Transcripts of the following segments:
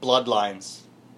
Bloodlines.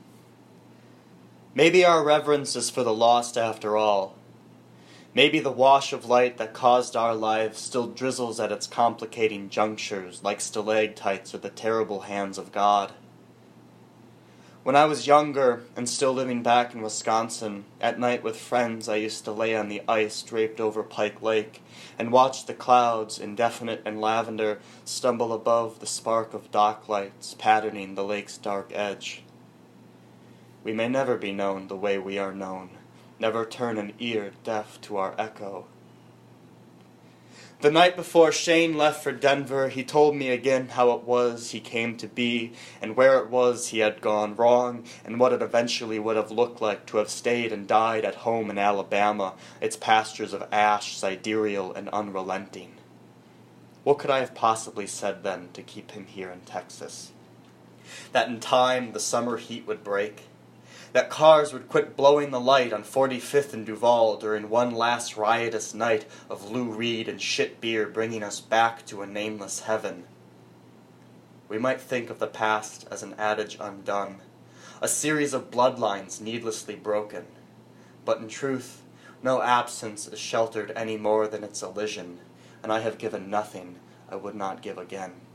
Maybe our reverence is for the lost after all. Maybe the wash of light that caused our lives still drizzles at its complicating junctures like stalactites or the terrible hands of God. When I was younger and still living back in Wisconsin, at night with friends I used to lay on the ice draped over Pike Lake and watch the clouds, indefinite and lavender, stumble above the spark of dock lights patterning the lake's dark edge. We may never be known the way we are known, never turn an ear deaf to our echo. The night before Shane left for Denver, he told me again how it was he came to be, and where it was he had gone wrong, and what it eventually would have looked like to have stayed and died at home in Alabama, its pastures of ash, sidereal and unrelenting. What could I have possibly said then to keep him here in Texas? That in time the summer heat would break? That cars would quit blowing the light on 45th and Duval during one last riotous night of Lou Reed and shit beer bringing us back to a nameless heaven? We might think of the past as an adage undone, a series of bloodlines needlessly broken. But in truth, no absence is sheltered any more than its elision, and I have given nothing I would not give again.